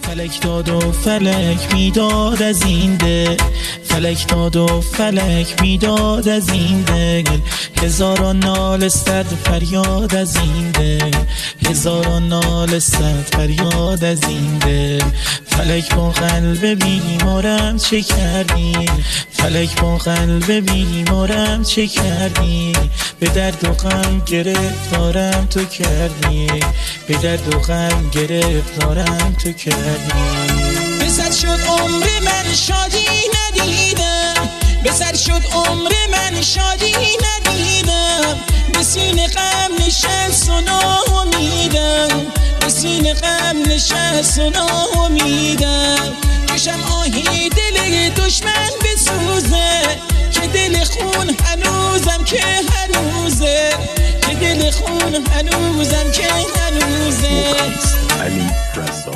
فلک داد و فلک میداد از این دل، فلک داد و فلک میداد از این دل، هزاران ناله صد فریاد از این دل، هزاران ناله صد فریاد از این دل. فلک با قلب بیمارم چه کردی، فلک با قلب بیمارم چه کردی، به درد و غم گرفتارم تو کردی، به درد و غم گرفتارم تو کردی. به سر شد عمر من شادی ندیدم، به سر شد عمر من شادی ندیدم، به سینه غم نشست و ناامیدم، به سینه غم نشست و ناامیدم. کشم آهی دل دشمن بسوزه، که دل خون هنوزم که هنوزه، که دل خون هنوزم که هنوزه.